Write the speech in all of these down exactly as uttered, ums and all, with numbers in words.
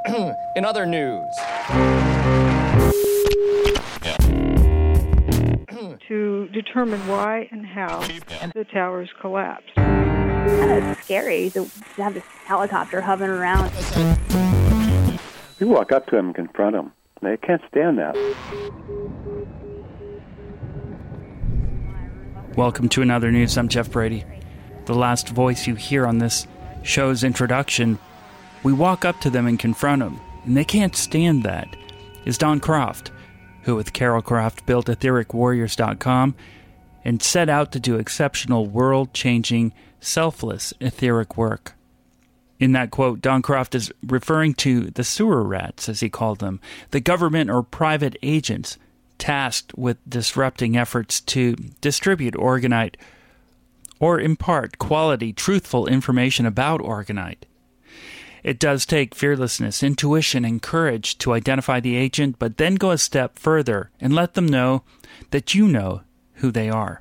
In other news. To determine why and how the towers collapsed. Kind of scary to have this helicopter hovering around. You walk up to them and confront them. They can't stand that. Welcome to Another News. I'm Jeff Brady. The last voice you hear on this show's introduction, we walk up to them and confront them, and they can't stand that, is Don Croft, who with Carol Croft built etheric warriors dot com and set out to do exceptional, world-changing, selfless etheric work. In that quote, Don Croft is referring to the sewer rats, as he called them, the government or private agents tasked with disrupting efforts to distribute Orgonite or impart quality, truthful information about Orgonite. It does take fearlessness, intuition, and courage to identify the agent, but then go a step further and let them know that you know who they are.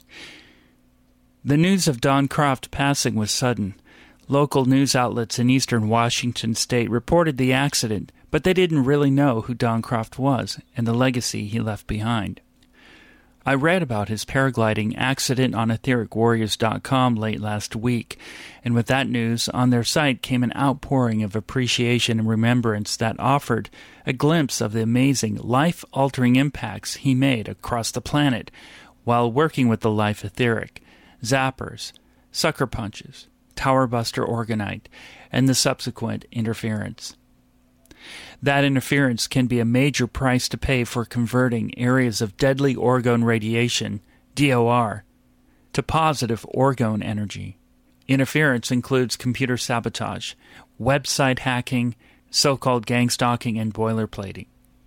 The news of Don Croft passing was sudden. Local news outlets in eastern Washington state reported the accident, but they didn't really know who Don Croft was and the legacy he left behind. I read about his paragliding accident on etheric warriors dot com late last week, and with that news, on their site came an outpouring of appreciation and remembrance that offered a glimpse of the amazing, life-altering impacts he made across the planet while working with the Life Etheric, zappers, sucker punches, Tower Buster Orgonite, and the subsequent interference. That interference can be a major price to pay for converting areas of deadly orgone radiation, D O R, to positive orgone energy. Interference includes computer sabotage, website hacking, so-called gang stalking, and boilerplating.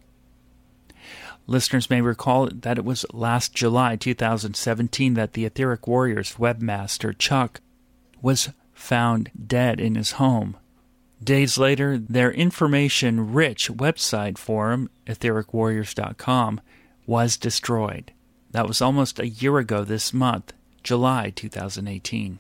Listeners may recall that it was last July two thousand seventeen that the Etheric Warriors webmaster Chuck was found dead in his home. Days later, their information-rich website forum, etheric warriors dot com, was destroyed. That was almost a year ago this month, July two thousand eighteen.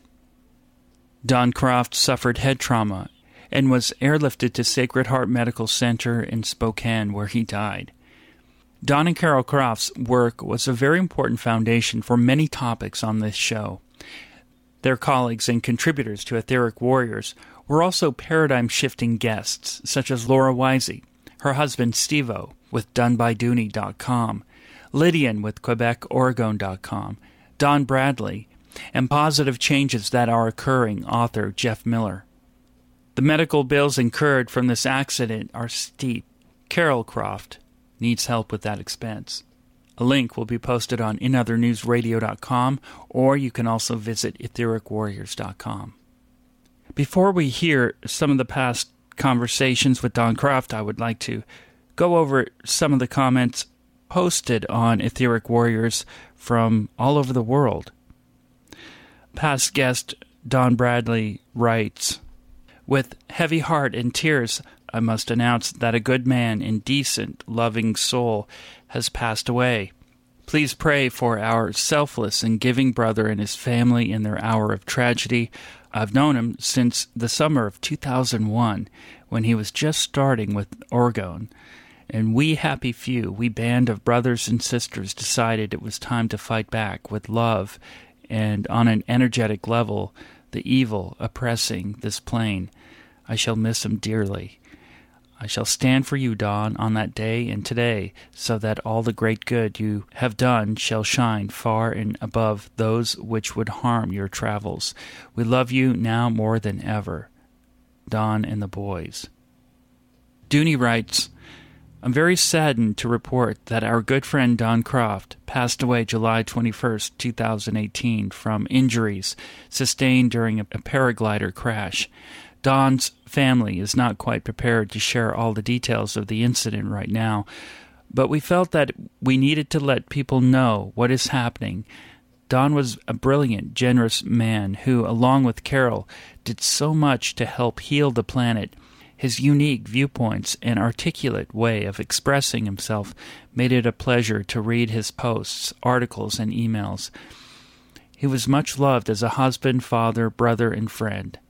Don Croft suffered head trauma and was airlifted to Sacred Heart Medical Center in Spokane, where he died. Don and Carol Croft's work was a very important foundation for many topics on this show. Their colleagues and contributors to Etheric Warriors were also paradigm-shifting guests, such as Laura Wisey, her husband Steve-O with done by dooney dot com, Lydian with quebec orgone dot com, Don Bradley, and Positive Changes That Are Occurring author Jeff Miller. The medical bills incurred from this accident are steep. Carol Croft needs help with that expense. A link will be posted on in other news radio dot com, or you can also visit etheric warriors dot com. Before we hear some of the past conversations with Don Croft, I would like to go over some of the comments posted on Etheric Warriors from all over the world. Past guest Don Bradley writes, "With heavy heart and tears, I must announce that a good man and decent, loving soul has passed away. Please pray for our selfless and giving brother and his family in their hour of tragedy. I've known him since the summer of two thousand one, when he was just starting with orgone, and we happy few, we band of brothers and sisters decided it was time to fight back with love and on an energetic level the evil oppressing this plane. I shall miss him dearly. I shall stand for you, Don, on that day and today, so that all the great good you have done shall shine far and above those which would harm your travels. We love you now more than ever. Don and the boys." Dooney writes, "I'm very saddened to report that our good friend Don Croft passed away July twenty-first, two thousand eighteen, from injuries sustained during a paraglider crash. Don's family is not quite prepared to share all the details of the incident right now, but we felt that we needed to let people know what is happening. Don was a brilliant, generous man who, along with Carol, did so much to help heal the planet. His unique viewpoints and articulate way of expressing himself made it a pleasure to read his posts, articles, and emails. He was much loved as a husband, father, brother, and friend.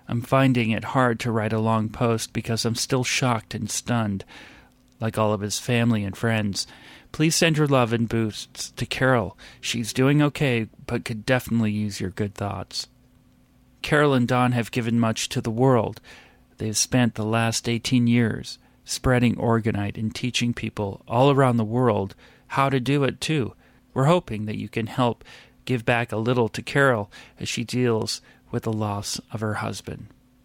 I'm finding it hard to write a long post because I'm still shocked and stunned, like all of his family and friends. Please send your love and boosts to Carol. She's doing okay, but could definitely use your good thoughts. Carol and Don have given much to the world. They have spent the last eighteen years spreading Orgonite and teaching people all around the world how to do it too. We're hoping that you can help give back a little to Carol as she deals with the loss of her husband.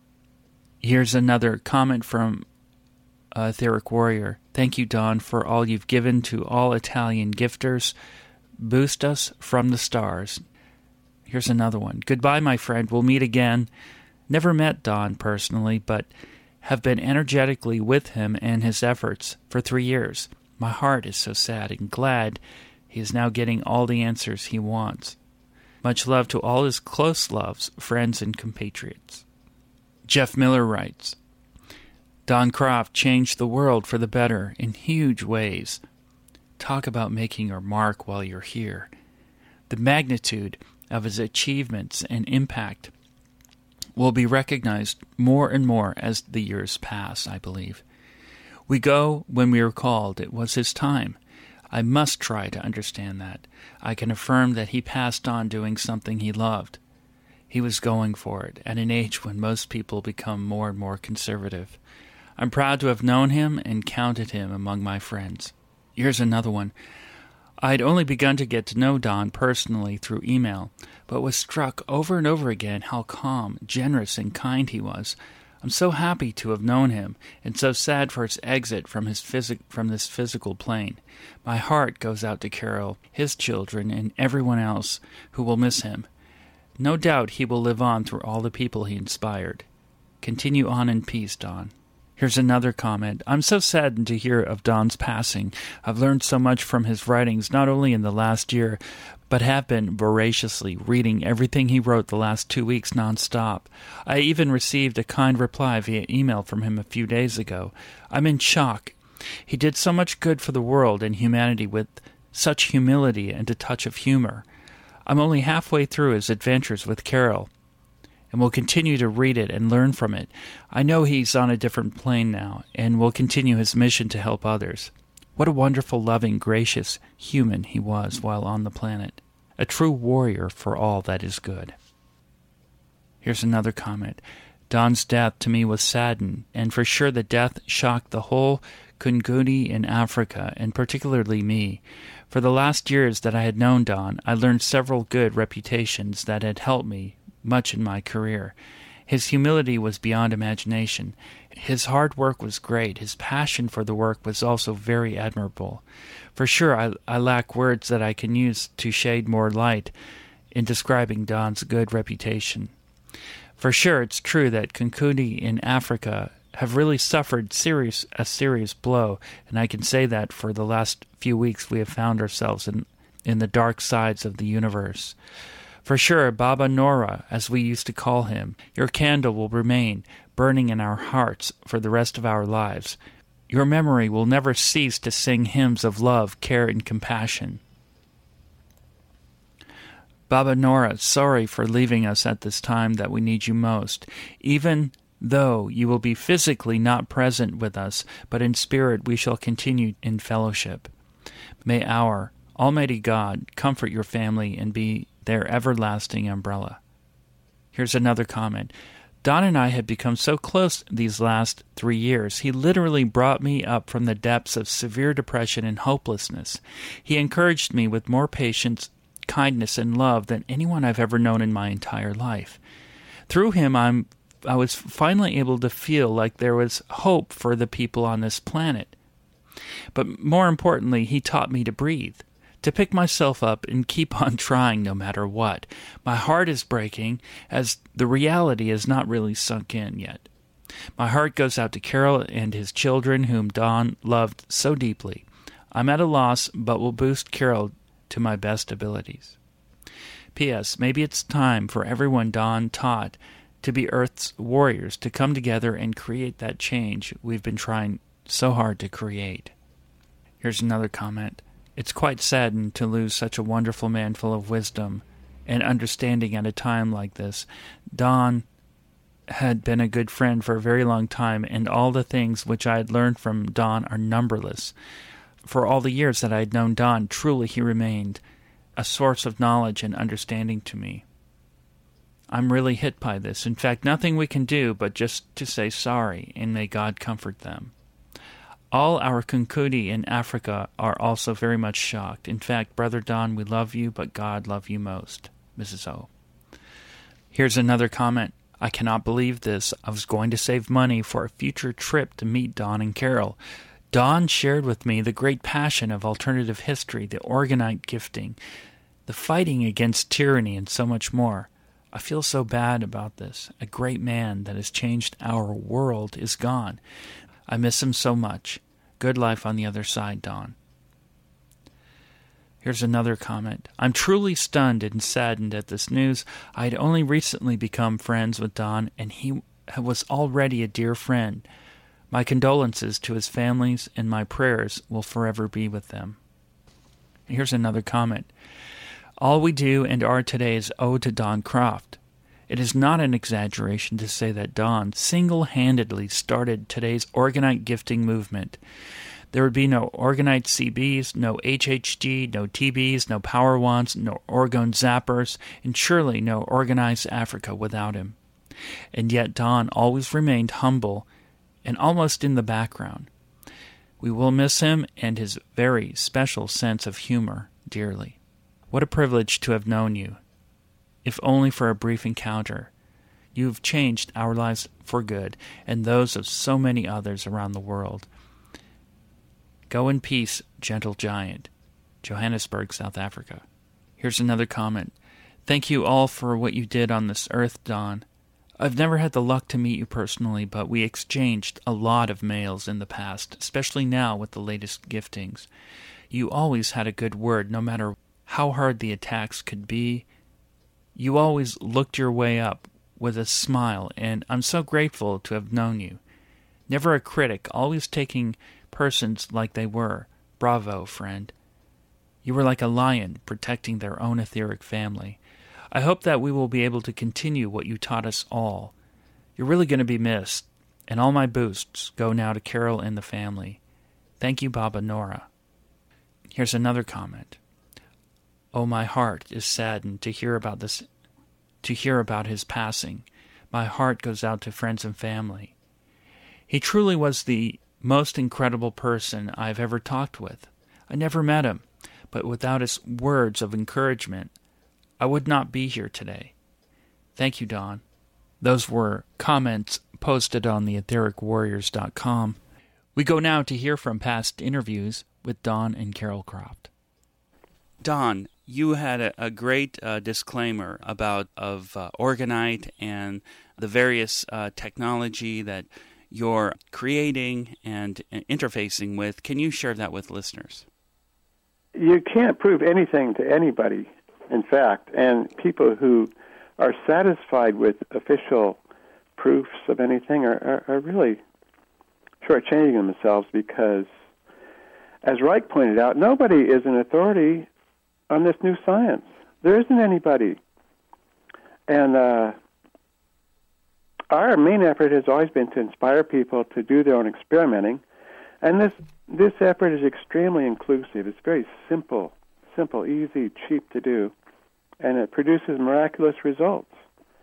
Here's another comment from uh, Etheric Warrior. Thank you, Don, for all you've given to all Italian gifters. Boost us from the stars. Here's another one. Goodbye, my friend. We'll meet again. Never met Don personally, but have been energetically with him and his efforts for three years. My heart is so sad and glad he is now getting all the answers he wants. Much love to all his close loves, friends, and compatriots. Jeff Miller writes, Don Croft changed the world for the better in huge ways. Talk about making your mark while you're here. The magnitude of his achievements and impact will be recognized more and more as the years pass, I believe. We go when we are called. It was his time. I must try to understand that. I can affirm that he passed on doing something he loved. He was going for it at an age when most people become more and more conservative. I'm proud to have known him and counted him among my friends. Here's another one. I'd only begun to get to know Don personally through email, but was struck over and over again how calm, generous, and kind he was. I'm so happy to have known him, and so sad for his exit from his phys- from this physical plane. My heart goes out to Carol, his children, and everyone else who will miss him. No doubt he will live on through all the people he inspired. Continue on in peace, Don. Here's another comment. I'm so saddened to hear of Don's passing. I've learned so much from his writings, not only in the last year, but have been voraciously reading everything he wrote the last two weeks nonstop. I even received a kind reply via email from him a few days ago. I'm in shock. He did so much good for the world and humanity with such humility and a touch of humor. I'm only halfway through his adventures with Carol, and will continue to read it and learn from it. I know he's on a different plane now, and will continue his mission to help others. What a wonderful, loving, gracious human he was while on the planet. A true warrior for all that is good. Here's another comment. Don's death to me was saddened, and for sure the death shocked the whole Kunguni in Africa, and particularly me. For the last years that I had known Don, I learned several good reputations that had helped me much in my career. His humility was beyond imagination. His hard work was great. His passion for the work was also very admirable. For sure, I, I lack words that I can use to shade more light in describing Don's good reputation. For sure, it's true that Kunguni in Africa have really suffered serious a serious blow, and I can say that for the last few weeks we have found ourselves in, in the dark sides of the universe. For sure, Baba Nora, as we used to call him, your candle will remain burning in our hearts for the rest of our lives. Your memory will never cease to sing hymns of love, care, and compassion. Baba Nora, sorry for leaving us at this time that we need you most. Even though you will be physically not present with us, but in spirit we shall continue in fellowship. May our Almighty God comfort your family and be their everlasting umbrella. Here's another comment. Don and I had become so close these last three years. He literally brought me up from the depths of severe depression and hopelessness. He encouraged me with more patience, kindness, and love than anyone I've ever known in my entire life. Through him, I'm I was finally able to feel like there was hope for the people on this planet. But more importantly, he taught me to breathe, to pick myself up and keep on trying no matter what. My heart is breaking as the reality is not really sunk in yet. My heart goes out to Carol and his children whom Don loved so deeply. I'm at a loss, but will boost Carol to my best abilities. P S. Maybe it's time for everyone Don taught to be Earth's warriors, to come together and create that change we've been trying so hard to create. Here's another comment. It's quite saddened to lose such a wonderful man full of wisdom and understanding at a time like this. Don had been a good friend for a very long time, and all the things which I had learned from Don are numberless. For all the years that I had known Don, truly he remained a source of knowledge and understanding to me. I'm really hit by this. In fact, nothing we can do but just to say sorry, and may God comfort them. All our Kunkudi in Africa are also very much shocked. In fact, Brother Don, we love you, but God love you most. Missus O. Here's another comment. I cannot believe this. I was going to save money for a future trip to meet Don and Carol. Don shared with me the great passion of alternative history, the Organite gifting, the fighting against tyranny, and so much more. I feel so bad about this. A great man that has changed our world is gone. I miss him so much. Good life on the other side, Don. Here's another comment. I'm truly stunned and saddened at this news. I had only recently become friends with Don, and he was already a dear friend. My condolences to his families, and my prayers will forever be with them. Here's another comment. All we do and are today is owed to Don Croft. It is not an exaggeration to say that Don single-handedly started today's Organite gifting movement. There would be no Organite C Bs, no H H G, no T Bs, no Power Wands, no Orgone Zappers, and surely no Organized Africa without him. And yet Don always remained humble and almost in the background. We will miss him and his very special sense of humor dearly. What a privilege to have known you, if only for a brief encounter. You have changed our lives for good, and those of so many others around the world. Go in peace, gentle giant. Johannesburg, South Africa. Here's another comment. Thank you all for what you did on this earth, Don. I've never had the luck to meet you personally, but we exchanged a lot of mails in the past, especially now with the latest giftings. You always had a good word, no matter how hard the attacks could be. You always looked your way up with a smile, and I'm so grateful to have known you. Never a critic, always taking persons like they were. Bravo, friend. You were like a lion protecting their own etheric family. I hope that we will be able to continue what you taught us all. You're really going to be missed, and all my boosts go now to Carol and the family. Thank you, Baba Nora. Here's another comment. Oh, my heart is saddened to hear about this, to hear about his passing. My heart goes out to friends and family. He truly was the most incredible person I've ever talked with. I never met him, but without his words of encouragement, I would not be here today. Thank you, Don. Those were comments posted on the etheric warriors dot com. We go now to hear from past interviews with Don and Carol Croft. Don, you had a, a great uh, disclaimer about of uh, Organite and the various uh, technology that you're creating and uh, interfacing with. Can you share that with listeners? You can't prove anything to anybody, in fact, and people who are satisfied with official proofs of anything are, are, are really shortchanging themselves because, as Reich pointed out, nobody is an authority on this new science. There isn't anybody. And uh, our main effort has always been to inspire people to do their own experimenting, and this this effort is extremely inclusive. It's very simple, simple, easy, cheap to do, and it produces miraculous results.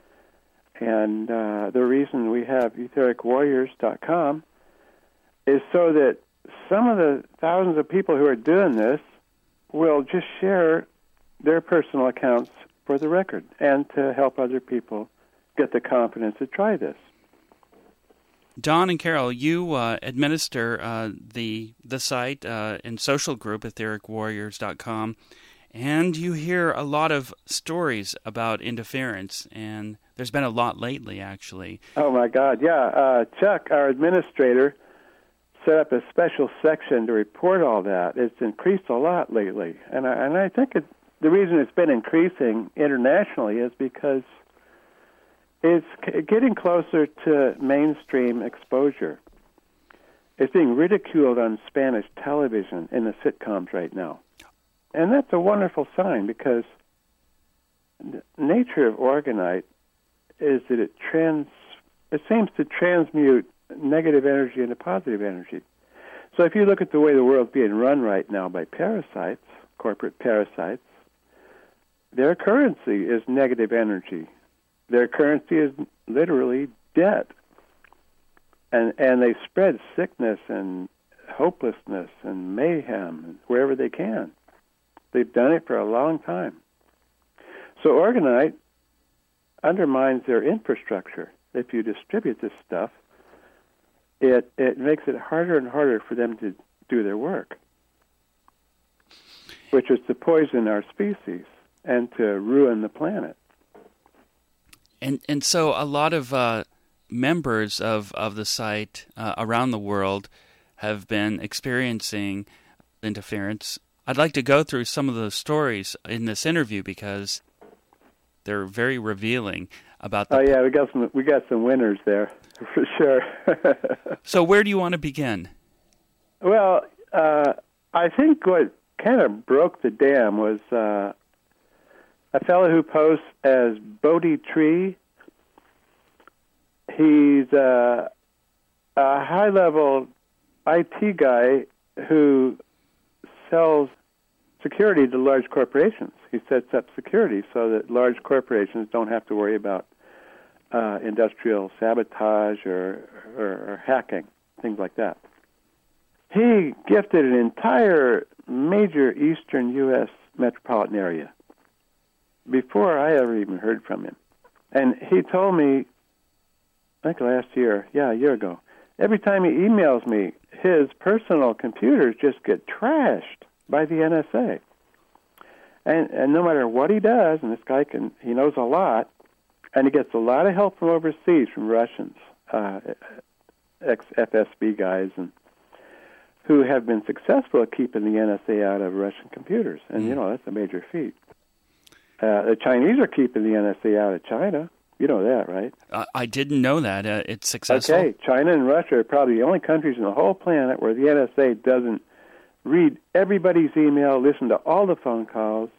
And uh, the reason we have etheric warriors dot com is so that some of the thousands of people who are doing this will just share their personal accounts for the record and to help other people get the confidence to try this. Don and Carol, you uh, administer uh, the the site uh, and social group, etheric warriors dot com, and you hear a lot of stories about interference, and there's been a lot lately, actually. Oh, my God, yeah. Uh, Chuck, our administrator, set up a special section to report all that. It's increased a lot lately, and I, and I think it, the reason it's been increasing internationally is because it's c- getting closer to mainstream exposure. It's being ridiculed on Spanish television in the sitcoms right now. And that's a wonderful sign because the nature of Organite is that it transforms it seems to transmute negative energy into positive energy. So if you look at the way the world's being run right now by parasites, corporate parasites, their currency is negative energy. Their currency is literally debt. And and they spread sickness and hopelessness and mayhem wherever they can. They've done it for a long time. So Orgonite undermines their infrastructure. If you distribute this stuff, it it makes it harder and harder for them to do their work, which is to poison our species and to ruin the planet. And and so a lot of uh, members of, of the site uh, around the world have been experiencing interference. I'd like to go through some of those stories in this interview because they're very revealing about the... Oh, yeah, we got some, we got some winners there, for sure. So where do you want to begin? Well, uh, I think what kind of broke the dam was... Uh, a fellow who posts as Bodhi Tree. He's uh, a high-level I T guy who sells security to large corporations. He sets up security so that large corporations don't have to worry about uh, industrial sabotage or, or, or hacking, things like that. He gifted an entire major eastern U S metropolitan area before I ever even heard from him. And he told me, I think last year, yeah, a year ago, every time he emails me, his personal computers just get trashed by the N S A. And, and no matter what he does, and this guy can, he knows a lot, and he gets a lot of help from overseas, from Russians, uh, ex-F S B guys, and who have been successful at keeping the N S A out of Russian computers. And, mm. you know, that's a major feat. Uh, the Chinese are keeping the N S A out of China. You know that, right? Uh, I didn't know that. Uh, it's successful. Okay, China and Russia are probably the only countries in the whole planet where the N S A doesn't read everybody's email, listen to all the phone calls,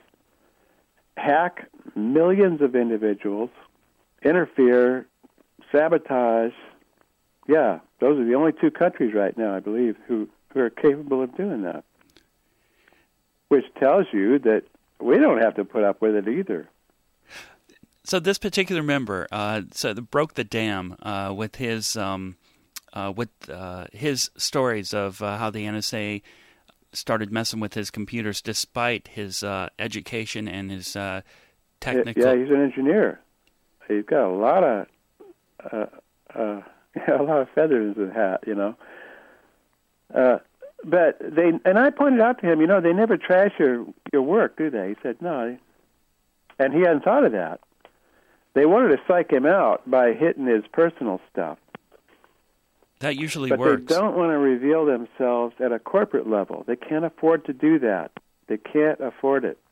hack millions of individuals, interfere, sabotage. Yeah, those are the only two countries right now, I believe, who, who are capable of doing that. Which tells you that we don't have to put up with it either. So this particular member, uh, so broke the dam uh, with his um, uh, with uh, his stories of uh, how the N S A started messing with his computers, despite his uh, education and his uh, technical. Yeah, he's an engineer. He's got a lot of uh, uh, a lot of feathers in his hat, you know. Uh, But they, and I pointed out to him, you know, they never trash your, your work, do they? He said, no. And he hadn't thought of that. They wanted to psych him out by hitting his personal stuff. That usually but works. But they don't want to reveal themselves at a corporate level. They can't afford to do that. They can't afford it.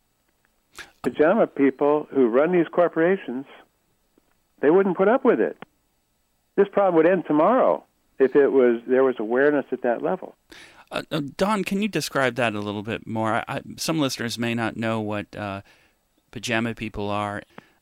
Pajama people who run these corporations, they wouldn't put up with it. This problem would end tomorrow if it was there was awareness at that level. Uh, uh, Don, can you describe that a little bit more? I, I, some listeners may not know what uh, pajama people are.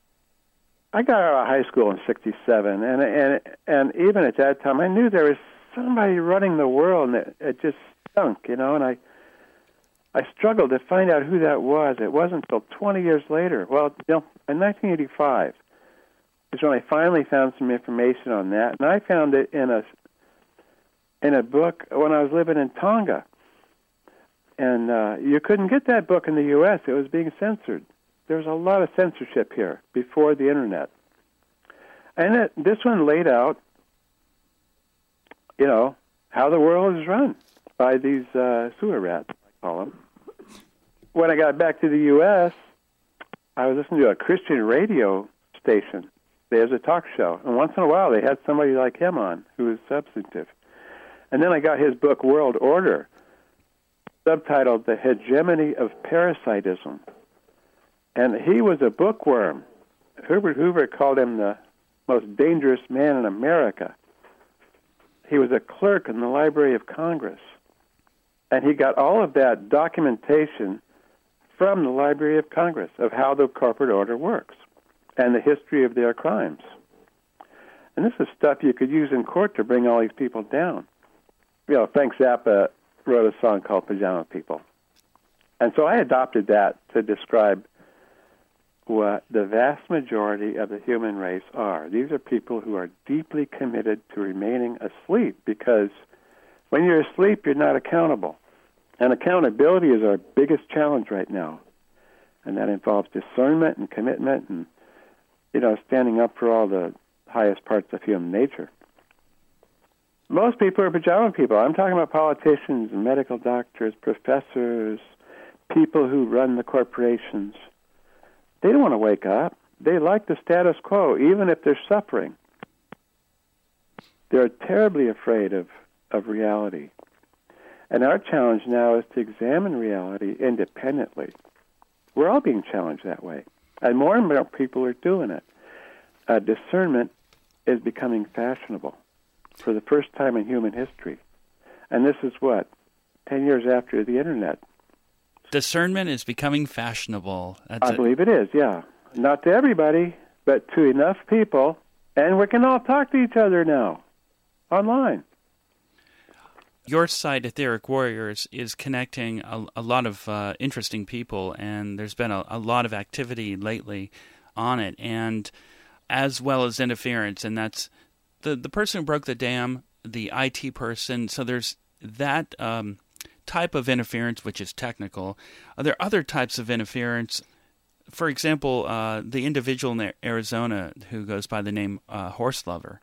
I got out of high school in sixty-seven, and and and even at that time, I knew there was somebody running the world, and it, it just stunk, you know. And I I struggled to find out who that was. It wasn't until twenty years later. Well, you know, in nineteen eighty-five is when I finally found some information on that, and I found it in a in a book when I was living in Tonga. And uh, you couldn't get that book in the U S. It was being censored. There was a lot of censorship here before the Internet. And it, this one laid out, you know, how the world is run by these uh, sewer rats, I call them. When I got back to the U S, I was listening to a Christian radio station. There's a talk show. And once in a while, they had somebody like him on who was substantive. And then I got his book, World Order, subtitled The Hegemony of Parasitism. And he was a bookworm. Herbert Hoover called him the most dangerous man in America. He was a clerk in the Library of Congress. And he got all of that documentation from the Library of Congress of how the corporate order works and the history of their crimes. And this is stuff you could use in court to bring all these people down. You know, Frank Zappa wrote a song called Pajama People. And so I adopted that to describe what the vast majority of the human race are. These are people who are deeply committed to remaining asleep, because when you're asleep, you're not accountable. And accountability is our biggest challenge right now. And that involves discernment and commitment and, you know, standing up for all the highest parts of human nature. Most people are pajama people. I'm talking about politicians, medical doctors, professors, people who run the corporations. They don't want to wake up. They like the status quo, even if they're suffering. They're terribly afraid of, of reality. And our challenge now is to examine reality independently. We're all being challenged that way. And more and more people are doing it. Uh, discernment is becoming fashionable for the first time in human history. And this is what? Ten years after the Internet. Discernment is becoming fashionable. That's I believe it is, yeah. Not to everybody, but to enough people. And we can all talk to each other now, online. Your site, Etheric Warriors, is connecting a, a lot of uh, interesting people, and there's been a, a lot of activity lately on it, and as well as interference, and that's the, the person who broke the dam, the I T person, so there's that um, type of interference, which is technical. Are there other types of interference? For example, uh, the individual in Arizona who goes by the name uh, Horse Lover.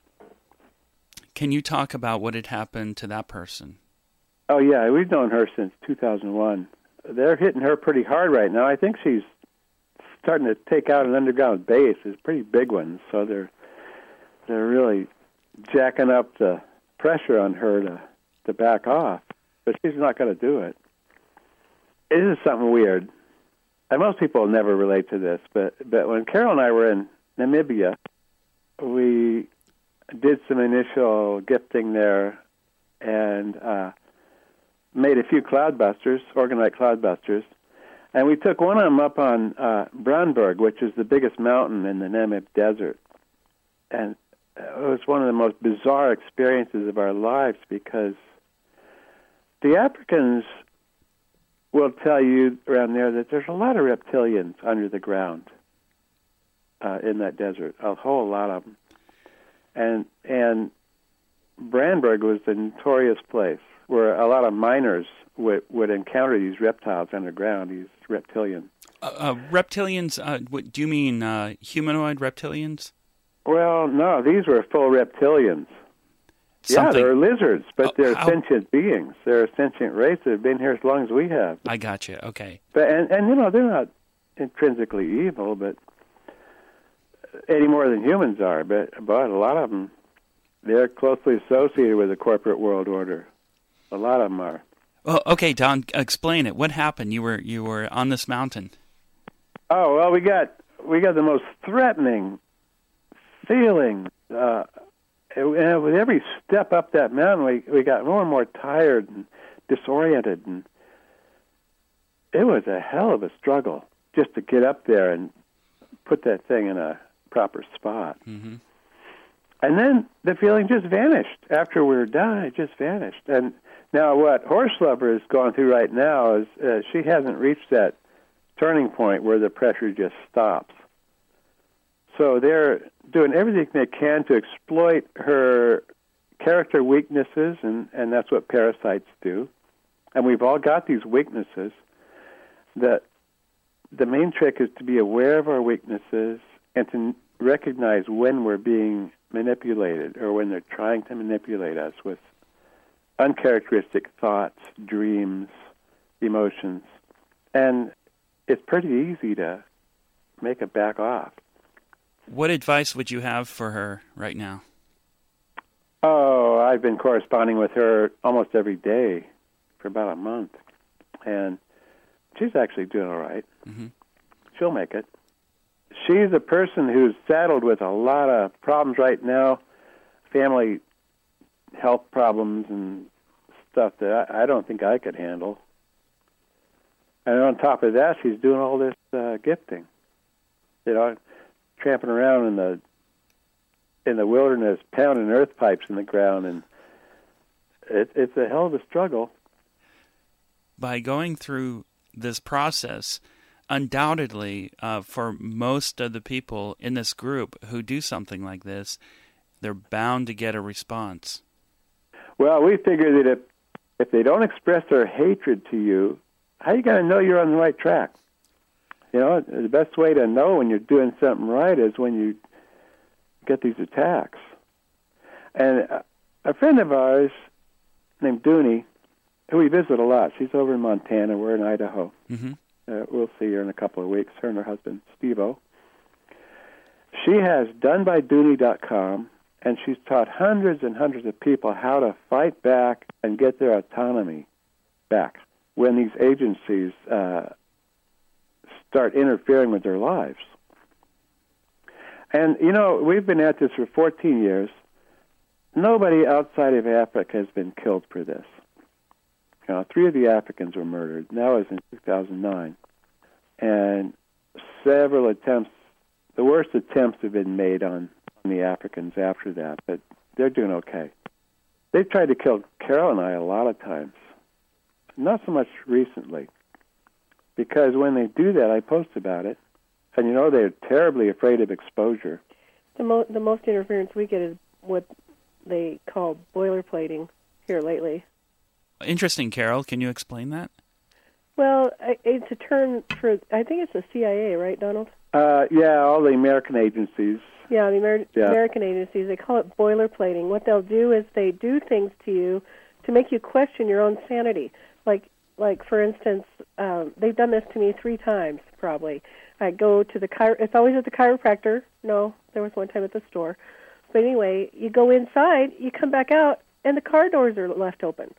Can you talk about what had happened to that person? Oh, yeah. We've known her since two thousand one. They're hitting her pretty hard right now. I think she's starting to take out an underground base. It's pretty big ones, so they're they're really jacking up the pressure on her to, to back off. But she's not going to do it. It is something weird. And most people will never relate to this, but, but when Carol and I were in Namibia, we did some initial gifting there and uh, made a few cloudbusters, orgonite cloudbusters, and we took one of them up on uh, Brandberg, which is the biggest mountain in the Namib Desert. And it was one of the most bizarre experiences of our lives, because the Africans will tell you around there that there's a lot of reptilians under the ground uh, in that desert, a whole lot of them. And and Brandberg was the notorious place where a lot of miners would, would encounter these reptiles underground, these reptilians. Uh, uh, reptilians, uh, what, do you mean uh, humanoid reptilians? Well, no, these were full reptilians. Something... Yeah, they're lizards, but oh, they're how... sentient beings. They're a sentient race that have been here as long as we have. I got you, okay. But, and, and, you know, they're not intrinsically evil, but any more than humans are, but, but a lot of them, they're closely associated with the corporate world order. A lot of them are. Well, okay, Don, explain it. What happened? You were you were on this mountain. Oh, well, we got we got the most threatening feeling. Uh, and with every step up that mountain, we, we got more and more tired and disoriented, and it was a hell of a struggle just to get up there and put that thing in a proper spot. Mm-hmm. And then the feeling just vanished. After we were done, it just vanished. And now what Horse Lover is going through right now is uh, she hasn't reached that turning point where the pressure just stops. So they're doing everything they can to exploit her character weaknesses, and, and that's what parasites do. And we've all got these weaknesses. The, the main trick is to be aware of our weaknesses and to recognize when we're being manipulated or when they're trying to manipulate us with uncharacteristic thoughts, dreams, emotions. And it's pretty easy to make it back off. What advice would you have for her right now? Oh, I've been corresponding with her almost every day for about a month. And she's actually doing all right. Mm-hmm. She'll make it. She's a person who's saddled with a lot of problems right now, family health problems and stuff that I, I don't think I could handle. And on top of that, she's doing all this uh, gifting. You know, tramping around in the in the wilderness pounding earth pipes in the ground, and it, it's a hell of a struggle. By going through this process, undoubtedly, uh, for most of the people in this group who do something like this, they're bound to get a response. Well, we figure that if, if they don't express their hatred to you, how are you going to know you're on the right track? You know, the best way to know when you're doing something right is when you get these attacks. And a friend of ours named Dooney, who we visit a lot, she's over in Montana, we're in Idaho. Mm-hmm. Uh, we'll see her in a couple of weeks, her and her husband, Steve-O. She has done by dooney dot com, and she's taught hundreds and hundreds of people how to fight back and get their autonomy back when these agencies uh, start interfering with their lives. And, you know, we've been at this for fourteen years. Nobody outside of Africa has been killed for this. You know, three of the Africans were murdered. That was in two thousand nine. And several attempts, the worst attempts have been made on, on the Africans after that, but they're doing okay. They've tried to kill Carol and I a lot of times. Not so much recently, because when they do that, I post about it, and you know they're terribly afraid of exposure. The, mo- the most interference we get is what they call boilerplating here lately. Interesting, Carol. Can you explain that? Well, it's a term for, I think it's the C I A, right, Donald? Uh, yeah, all the American agencies. Yeah, the Amer- yeah. American agencies, they call it boilerplating. What they'll do is they do things to you to make you question your own sanity. Like, like for instance, um, they've done this to me three times, probably. I go to the chiro- it's always at the chiropractor. No, there was one time at the store. But anyway, you go inside, you come back out, and the car doors are left open.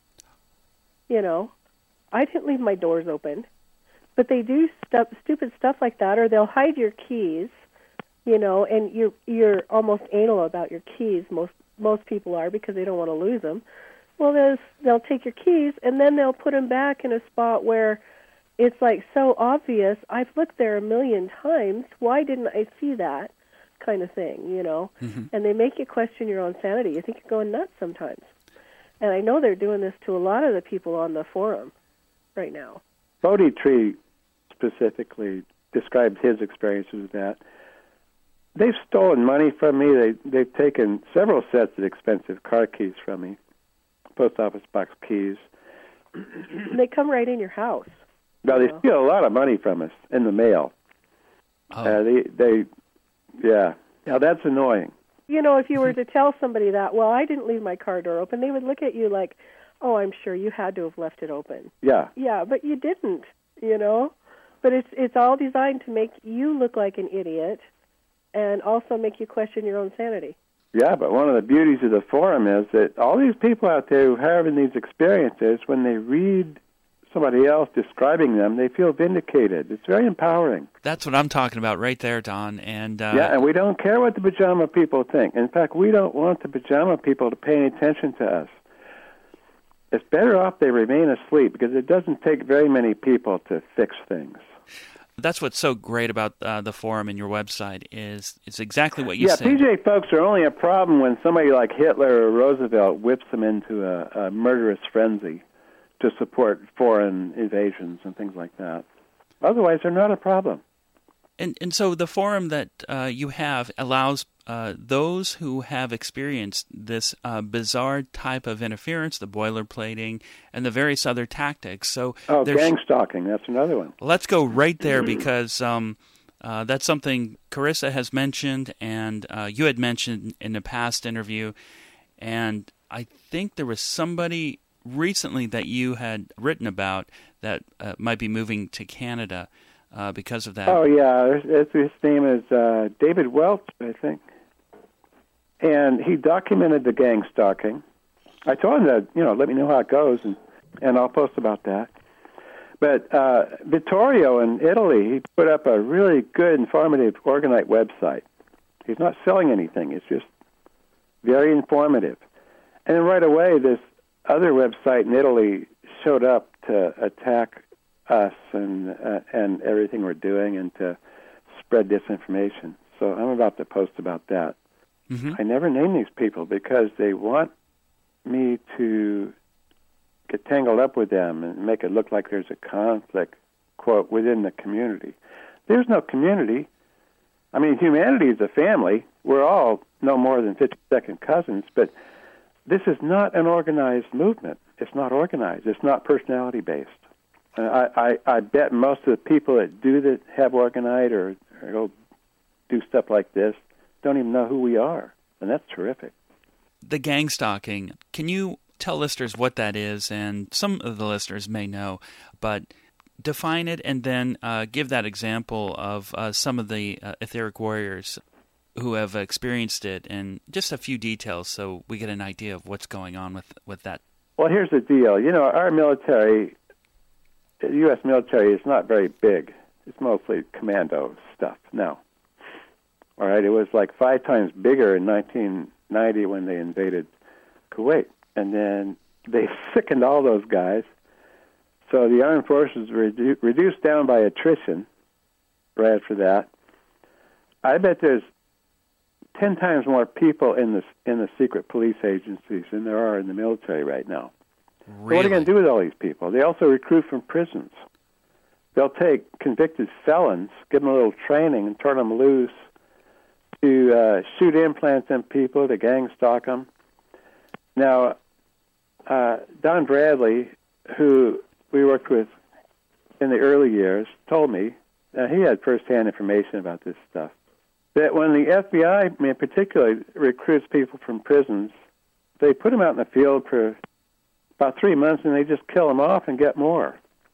You know, I didn't leave my doors open. But they do stuff, stupid stuff like that, or they'll hide your keys, you know, and you're you're almost anal about your keys. Most most people are, because they don't want to lose them. Well, they'll, they'll take your keys, and then they'll put them back in a spot where it's like so obvious. I've looked there a million times. Why didn't I see that? Kind of thing, you know. Mm-hmm. And they make you question your own sanity. You think you're going nuts sometimes. And I know they're doing this to a lot of the people on the forum right now. Bodhi Tree specifically described his experiences with that. They've stolen money from me. They, they've taken several sets of expensive car keys from me, post office box keys. They come right in your house. No, they steal a lot of money from us in the mail. Oh. Uh, they, they, yeah. Now, that's annoying. You know, if you were to tell somebody that, well, I didn't leave my car door open, they would look at you like, oh, I'm sure you had to have left it open. Yeah. Yeah, but you didn't, you know. But it's it's all designed to make you look like an idiot and also make you question your own sanity. Yeah, but one of the beauties of the forum is that all these people out there who are having these experiences, when they read somebody else describing them, they feel vindicated. It's very empowering. That's what I'm talking about right there, Don. And uh, yeah, and we don't care what the pajama people think. In fact, we don't want the pajama people to pay any attention to us. It's better off they remain asleep, because it doesn't take very many people to fix things. That's what's so great about uh, the forum and your website is it's exactly what you yeah, said. Yeah, P J folks are only a problem when somebody like Hitler or Roosevelt whips them into a, a murderous frenzy to support foreign invasions and things like that. Otherwise, they're not a problem. And and so the forum that uh, you have allows uh, those who have experienced this uh, bizarre type of interference, the boilerplating, and the various other tactics. So oh, gang stalking, that's another one. Let's go right there, because um, uh, that's something Carissa has mentioned, and uh, you had mentioned in a past interview. And I think there was somebody recently that you had written about that uh, might be moving to Canada uh, because of that. Oh, yeah. It's, his name is uh, David Welch, I think. And he documented the gang stalking. I told him that, you know, let me know how it goes, and, and I'll post about that. But uh, Vittorio in Italy, he put up a really good, informative Orgonite website. He's not selling anything. It's just very informative. And then right away, this other website in Italy showed up to attack us and uh, and everything we're doing and to spread disinformation. So I'm about to post about that. Mm-hmm. I never name these people because they want me to get tangled up with them and make it look like there's a conflict, quote, within the community. There's no community. I mean, humanity is a family. We're all no more than fifty-second cousins, but this is not an organized movement. It's not organized. It's not personality-based. And I, I, I bet most of the people that do that have organized or, or go do stuff like this don't even know who we are, and that's terrific. The gang stalking, can you tell listeners what that is? And some of the listeners may know, but define it and then uh, give that example of uh, some of the uh, etheric warriors who have experienced it, and just a few details so we get an idea of what's going on with, with that. Well, here's the deal. You know, our military, the U S military, is not very big. It's mostly commando stuff now. All right, it was like five times bigger in nineteen ninety when they invaded Kuwait. And then they sickened all those guys. So the armed forces were redu- reduced down by attrition right after that. I bet there's ten times more people in the, in the secret police agencies than there are in the military right now. Really? So what are you going to do with all these people? They also recruit from prisons. They'll take convicted felons, give them a little training, and turn them loose to uh, shoot implants in people, to gang stalk them. Now, uh, Don Bradley, who we worked with in the early years, told me, uh, he had firsthand information about this stuff, that when the F B I, I mean, particularly, recruits people from prisons, they put them out in the field for about three months and they just kill them off and get more.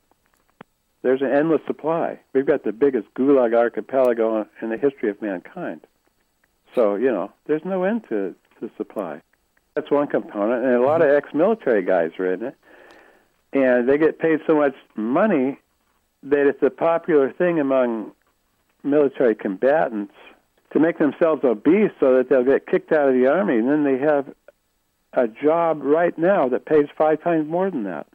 There's an endless supply. We've got the biggest gulag archipelago in the history of mankind. So, you know, there's no end to the supply. That's one component, and a lot of ex-military guys are in it. And they get paid so much money that it's a popular thing among military combatants to make themselves obese so that they'll get kicked out of the Army, and then they have a job right now that pays five times more than that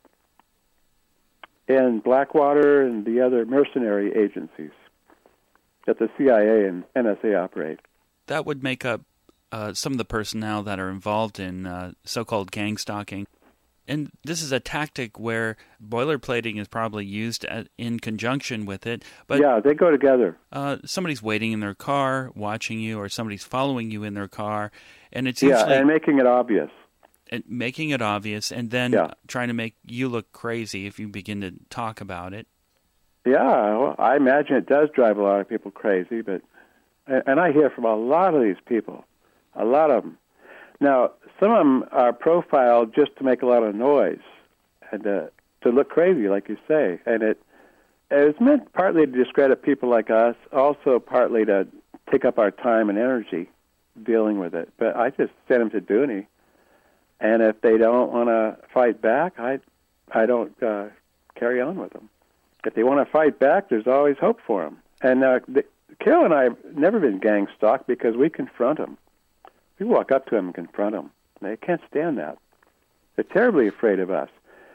in Blackwater and the other mercenary agencies that the C I A and N S A operate. That would make up uh, some of the personnel that are involved in uh, so-called gang stalking. And this is a tactic where boilerplating is probably used at, in conjunction with it. But yeah, they go together. Uh, somebody's waiting in their car, watching you, or somebody's following you in their car, and it's yeah, usually and making it obvious. And making it obvious, and then yeah. trying to make you look crazy if you begin to talk about it. Yeah, well, I imagine it does drive a lot of people crazy, but and I hear from a lot of these people, a lot of them. Now, some of them are profiled just to make a lot of noise and uh, to look crazy, like you say. And it it's meant partly to discredit people like us, also partly to take up our time and energy dealing with it. But I just send them to Dooney, and if they don't want to fight back, I I don't uh, carry on with them. If they want to fight back, there's always hope for them. And uh, the, Carol and I have never been gang stalked because we confront them. We walk up to them and confront them. They can't stand that. They're terribly afraid of us,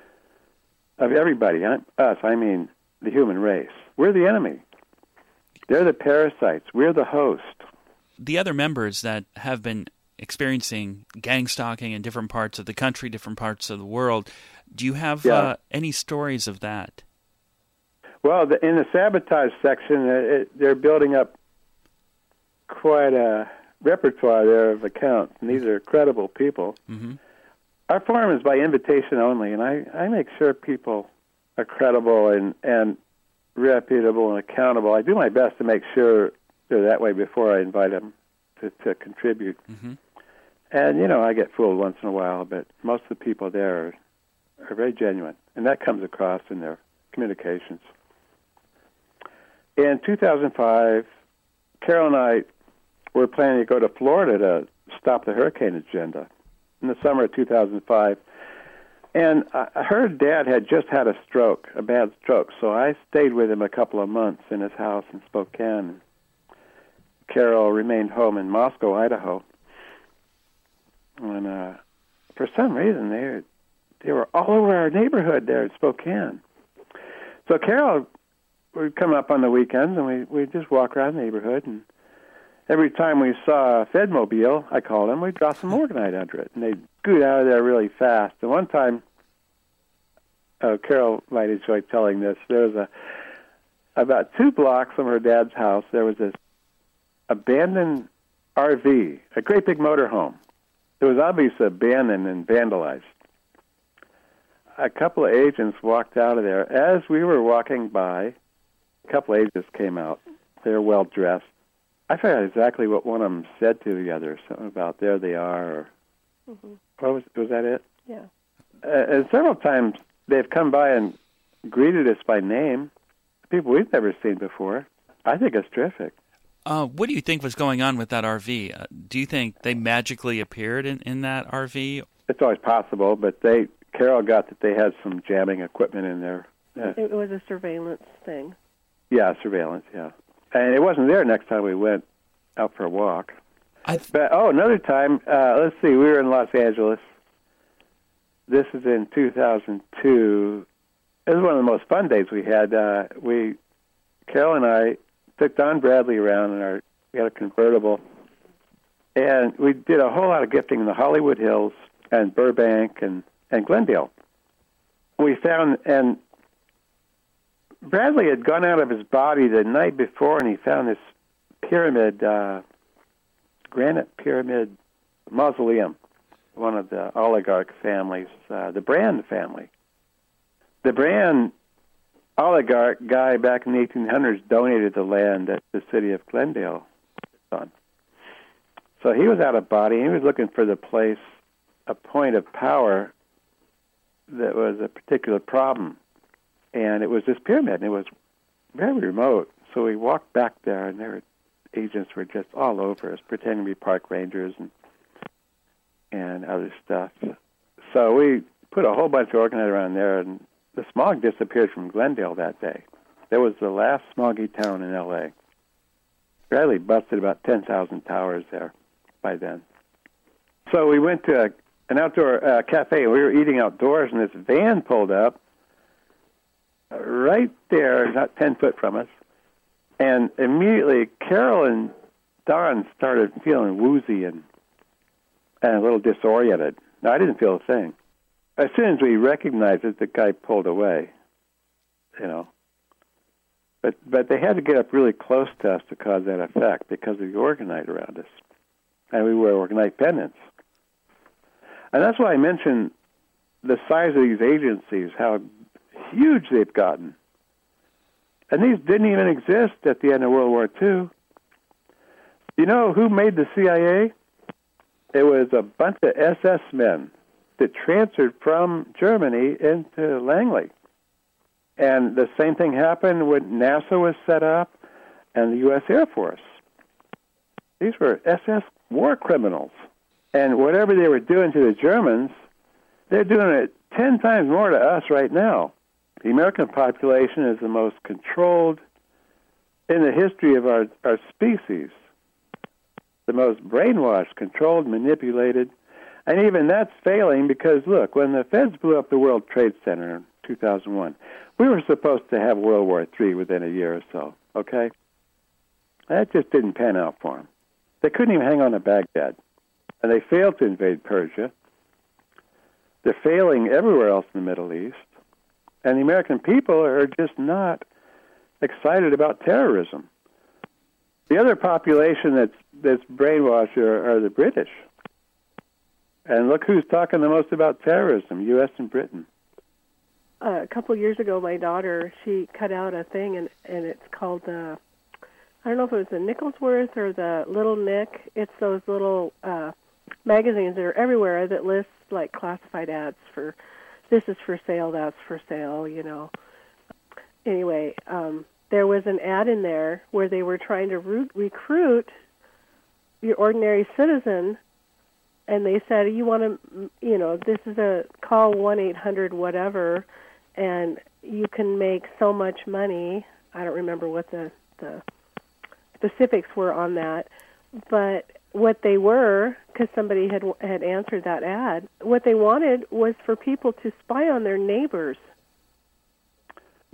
of everybody. Us, I mean the human race. We're the enemy. They're the parasites. We're the host. The other members that have been experiencing gang stalking in different parts of the country, different parts of the world, do you have yeah. uh, any stories of that? Well, the, in the sabotage section, it, they're building up quite a repertoire there of accounts, and these are credible people. Mm-hmm. Our forum is by invitation only, and I, I make sure people are credible and, and reputable and accountable. I do my best to make sure they're that way before I invite them to, to contribute. Mm-hmm. And, you know, I get fooled once in a while, but most of the people there are, are very genuine, and that comes across in their communications. In two thousand five, Carol and I were planning to go to Florida to stop the hurricane agenda in the summer of two thousand five. And I heard Dad had just had a stroke, a bad stroke, so I stayed with him a couple of months in his house in Spokane. Carol remained home in Moscow, Idaho. And uh, for some reason, they, they were all over our neighborhood there in Spokane. So Carol would come up on the weekends, and we we'd just walk around the neighborhood, and every time we saw a Fedmobile, I called them, we'd drop some Morganite under it, and they'd scoot out of there really fast. And one time, oh, Carol might enjoy telling this, there was a, about two blocks from her dad's house, there was this abandoned R V, a great big motorhome. It was obviously abandoned and vandalized. A couple of agents walked out of there. As we were walking by, a couple of agents came out. They were well-dressed. I forgot exactly what one of them said to the other, something about there they are, or mm-hmm. what was, was that it? Yeah. Uh, and several times they've come by and greeted us by name, people we've never seen before. I think it's terrific. Uh, what do you think was going on with that R V? Uh, do you think they magically appeared in, in that R V? It's always possible, but they Carol got that they had some jamming equipment in there. Yeah. It was a surveillance thing. Yeah, surveillance, yeah. And it wasn't there next time we went out for a walk. I th- but, oh, another time, uh, let's see, we were in Los Angeles. This is in two thousand two. It was one of the most fun days we had. Uh, we, Carol and I, took Don Bradley around in our, we had a convertible, and we did a whole lot of gifting in the Hollywood Hills and Burbank and, and Glendale. We found, and Bradley had gone out of his body the night before, and he found this pyramid, uh, granite pyramid mausoleum, one of the oligarch families, uh, the Brand family. The Brand oligarch guy back in the eighteen hundreds donated the land that the city of Glendale was on. So he was out of body, and he was looking for the place, a point of power that was a particular problem. And it was this pyramid, and it was very remote. So we walked back there, and their agents were just all over us, pretending to be park rangers and and other stuff. So we put a whole bunch of organizers around there, and the smog disappeared from Glendale that day. That was the last smoggy town in L A. Bradley busted about ten thousand towers there by then. So we went to a, an outdoor uh, cafe, and we were eating outdoors, and this van pulled up right there, not ten foot from us, and immediately Carol and Don started feeling woozy and, and a little disoriented. Now, I didn't feel a thing. As soon as we recognized it, the guy pulled away, you know. But but they had to get up really close to us to cause that effect because of the organite around us. And we wear organite pendants. And that's why I mentioned the size of these agencies, how huge they've gotten. And these didn't even exist at the end of World War Two. You know who made the C I A? It was a bunch of S S men that transferred from Germany into Langley. And the same thing happened when NASA was set up and the U S Air Force. These were S S war criminals. And whatever they were doing to the Germans, they're doing it ten times more to us right now. The American population is the most controlled in the history of our, our species. The most brainwashed, controlled, manipulated. And even that's failing because, look, when the Feds blew up the World Trade Center in two thousand one, we were supposed to have World War Three within a year or so, okay? That just didn't pan out for them. They couldn't even hang on to Baghdad. And they failed to invade Persia. They're failing everywhere else in the Middle East. And the American people are just not excited about terrorism. The other population that's, that's brainwashed are, are the British. And look who's talking the most about terrorism, U S and Britain. Uh, a couple of years ago, my daughter, she cut out a thing, and, and it's called, uh, I don't know if it was the Nicholsworth or the Little Nick. It's those little uh, magazines that are everywhere that list, like, classified ads for, this is for sale, that's for sale, you know. Anyway, um, there was an ad in there where they were trying to root, recruit your ordinary citizen. And they said, you want to, you know, this is a call one eight hundred whatever, and you can make so much money. I don't remember what the, the specifics were on that. But what they were, because somebody had had answered that ad, what they wanted was for people to spy on their neighbors.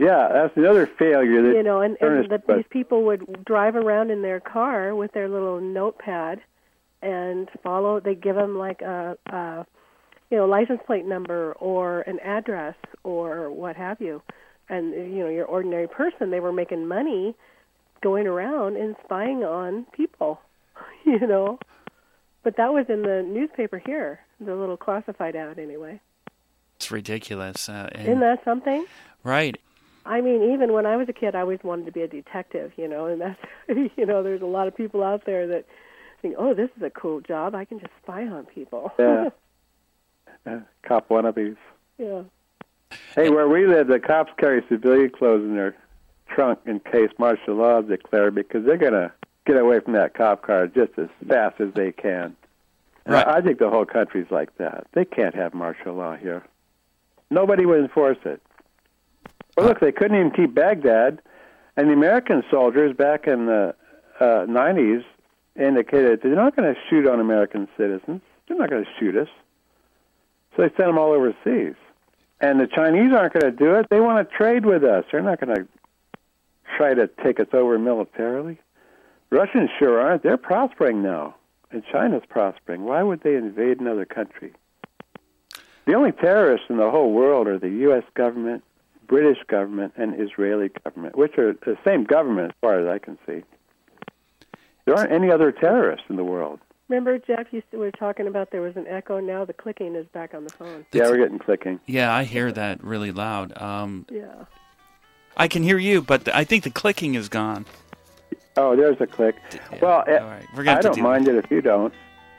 Yeah, that's another failure. That you know, and, and that but, these people would drive around in their car with their little notepad and follow. They give them like a, a, you know, license plate number or an address or what have you. And you know, your ordinary person, they were making money going around and spying on people. You know, but that was in the newspaper here, the little classified ad anyway. It's ridiculous. Uh, and, Isn't that something? Right. I mean, even when I was a kid, I always wanted to be a detective, you know, and that's, you know, there's a lot of people out there that think, oh, this is a cool job. I can just spy on people. Yeah. uh, cop wannabes. Yeah. Hey, where we live, the cops carry civilian clothes in their trunk in case martial law is declared because they're going to get away from that cop car just as fast as they can. Right. I think the whole country's like that. They can't have martial law here. Nobody would enforce it. Well, look, they couldn't even keep Baghdad, and the American soldiers back in the uh, nineties indicated they're not going to shoot on American citizens. They're not going to shoot us. So they sent them all overseas. And the Chinese aren't going to do it. They want to trade with us. They're not going to try to take us over militarily. Russians sure aren't. They're prospering now, and China's prospering. Why would they invade another country? The only terrorists in the whole world are the U S government, British government, and Israeli government, which are the same government as far as I can see. There aren't any other terrorists in the world. Remember, Jeff, you were talking about there was an echo. Now the clicking is back on the phone. Yeah, we're getting clicking. Yeah, I hear that really loud. Um, yeah. I can hear you, but I think the clicking is gone. Oh, there's a click. Yeah. Well, All right. We're gonna I have to don't do mind that. it if you don't.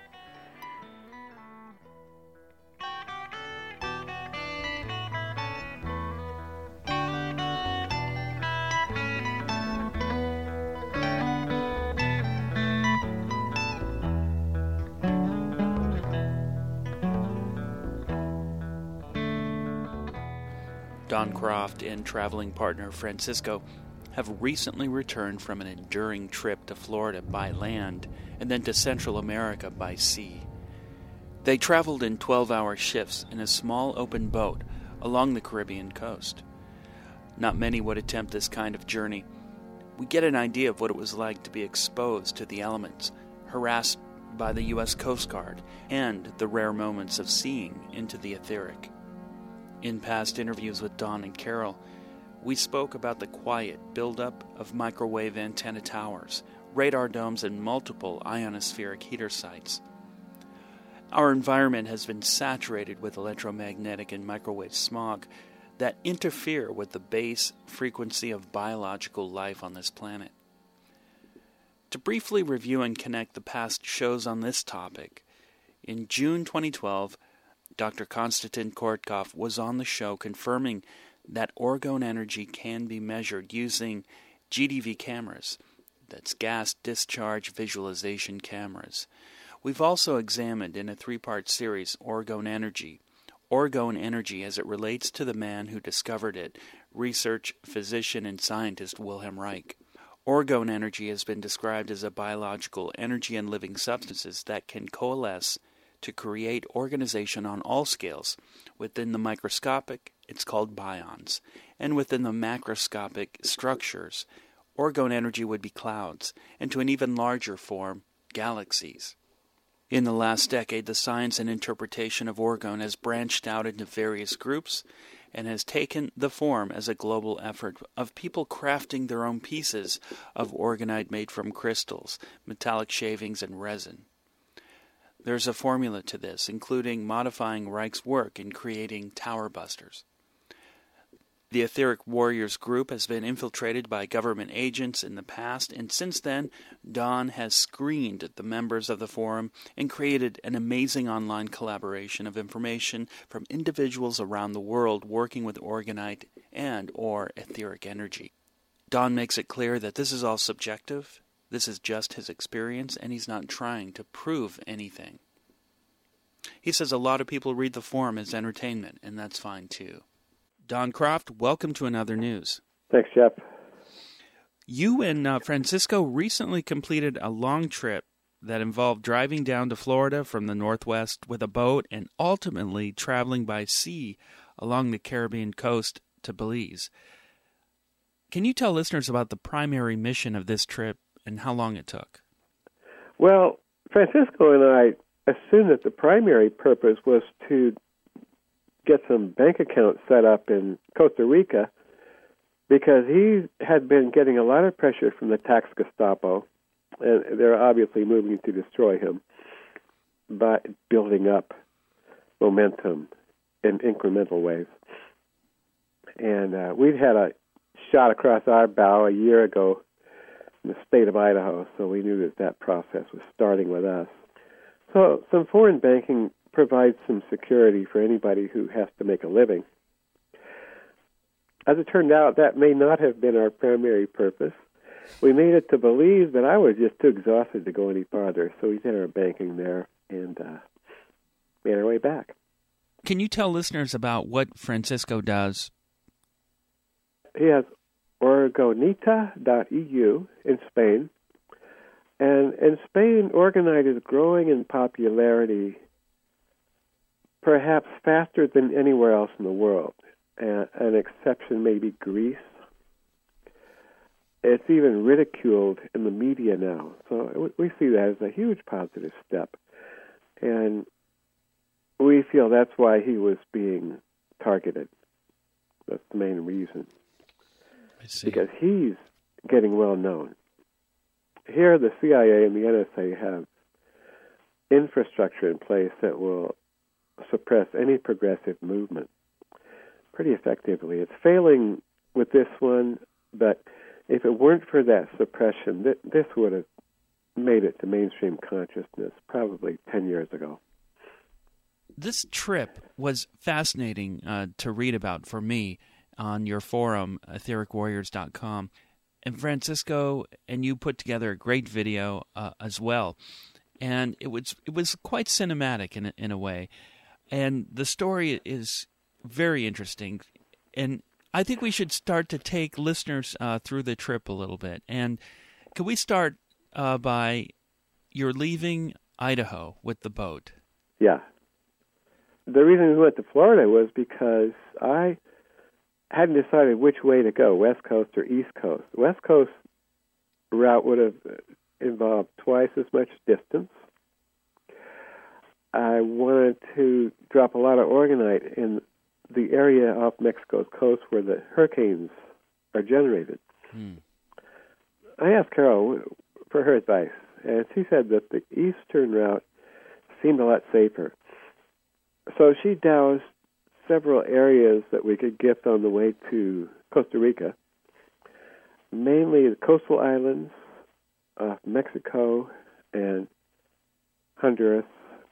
Don Croft and traveling partner Francisco have recently returned from an enduring trip to Florida by land and then to Central America by sea. They traveled in twelve-hour shifts in a small open boat along the Caribbean coast. Not many would attempt this kind of journey. We get an idea of what it was like to be exposed to the elements, harassed by the U S Coast Guard, and the rare moments of seeing into the etheric. In past interviews with Don and Carol, we spoke about the quiet buildup of microwave antenna towers, radar domes, and multiple ionospheric heater sites. Our environment has been saturated with electromagnetic and microwave smog that interfere with the base frequency of biological life on this planet. To briefly review and connect the past shows on this topic, in June twenty twelve, Doctor Konstantin Kortkov was on the show confirming that orgone energy can be measured using G D V cameras, that's gas discharge visualization cameras. We've also examined in a three-part series orgone energy, orgone energy as it relates to the man who discovered it, research physician and scientist Wilhelm Reich. Orgone energy has been described as a biological energy in living substances that can coalesce to create organization on all scales. Within the microscopic, it's called bions, and within the macroscopic structures, orgone energy would be clouds, and to an even larger form, galaxies. In the last decade, the science and interpretation of orgone has branched out into various groups and has taken the form as a global effort of people crafting their own pieces of orgonite made from crystals, metallic shavings, and resin. There's a formula to this, including modifying Reich's work in creating tower busters. The Etheric Warriors group has been infiltrated by government agents in the past, and since then, Don has screened the members of the forum and created an amazing online collaboration of information from individuals around the world working with orgonite and or etheric energy. Don makes it clear that this is all subjective. This is just his experience, and he's not trying to prove anything. He says a lot of people read the forum as entertainment, and that's fine too. Don Croft, welcome to Another News. Thanks, Jeff. You and uh, Francisco recently completed a long trip that involved driving down to Florida from the Northwest with a boat and ultimately traveling by sea along the Caribbean coast to Belize. Can you tell listeners about the primary mission of this trip and how long it took? Well, Francisco and I assumed that the primary purpose was to get some bank accounts set up in Costa Rica because he had been getting a lot of pressure from the tax Gestapo, and they're obviously moving to destroy him by building up momentum in incremental ways. And uh, we'd had a shot across our bow a year ago in the state of Idaho, so we knew that that process was starting with us. So some foreign banking provides some security for anybody who has to make a living. As it turned out, that may not have been our primary purpose. We made it to Belize, but I was just too exhausted to go any farther, so we did our banking there and uh, made our way back. Can you tell listeners about what Francisco does? He has Orgonita dot E U in Spain, and in Spain, Orgonite is growing in popularity perhaps faster than anywhere else in the world. Uh, an exception may be Greece. It's even ridiculed in the media now. So we see that as a huge positive step. And we feel that's why he was being targeted. That's the main reason. I see. Because he's getting well known. Here, the C I A and the N S A have infrastructure in place that will suppress any progressive movement pretty effectively. It's failing with this one, but if it weren't for that suppression, th- this would have made it to mainstream consciousness probably ten years ago. This trip was fascinating uh, to read about for me on your forum, etheric warriors dot com. And Francisco and you put together a great video uh, as well. And it was it was quite cinematic in a, in a way. And the story is very interesting. And I think we should start to take listeners uh, through the trip a little bit. And can we start uh, by you're leaving Idaho with the boat? Yeah. The reason we went to Florida was because I hadn't decided which way to go, West Coast or East Coast. The West Coast route would have involved twice as much distance. I wanted to drop a lot of orgonite in the area off Mexico's coast where the hurricanes are generated. Hmm. I asked Carol for her advice, and she said that the eastern route seemed a lot safer. So she doused several areas that we could gift on the way to Costa Rica, mainly the coastal islands of Mexico and Honduras,